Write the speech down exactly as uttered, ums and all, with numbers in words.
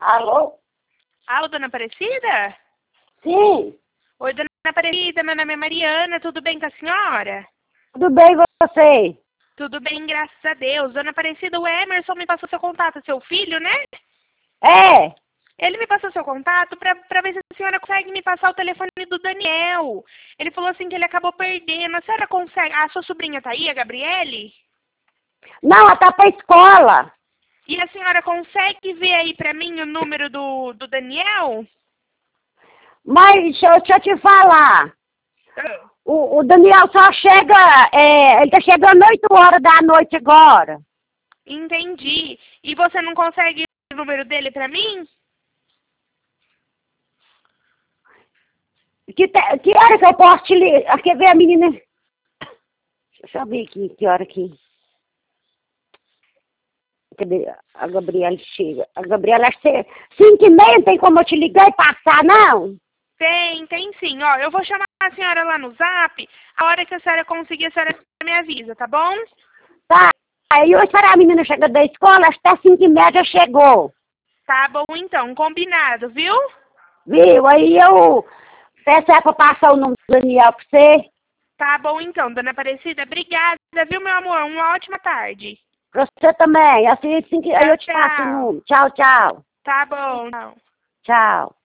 Alô? Alô, dona Aparecida? Sim, Oi, dona Aparecida, meu nome é Mariana, tudo bem com a senhora? tudo bem com você? Tudo bem, graças a Deus. Dona Aparecida, o Emerson me passou seu contato, seu filho, né? É, Ele me passou seu contato pra, pra ver se a senhora consegue me passar o telefone do Daniel. Ele falou assim que ele acabou perdendo. A senhora consegue... A sua sobrinha tá aí, a Gabriele? não, ela tá pra escola. E a senhora consegue ver aí pra mim o número do, do Daniel? Mas deixa eu, deixa eu te falar. O, o Daniel só chega, é, ele tá chegando oito horas da noite agora. Entendi. E você não consegue o número dele pra mim? Que, te- que hora que eu posso te ligar? Quer ver a menina? Deixa eu ver aqui, que hora que... Cadê? A Gabriela chega. A Gabriela chega. Cinco e meia, não tem como eu te ligar e passar, não? Tem, tem sim. Ó, eu vou chamar a senhora lá no Zap. A hora que a senhora conseguir, a senhora me avisa, tá bom? Tá. Aí eu esperar a menina chegar da escola, até cinco e meia já chegou. Tá bom então, combinado, viu? Viu? Aí eu peço ela pra passar o número do Daniel pra você. Tá bom então, dona Aparecida. Obrigada, viu, meu amor? Uma ótima tarde. Pra você também. Assim, assim que aí Tchau, eu te passo o tchau. número. Tchau, tchau. Tá bom. Tchau. Tchau.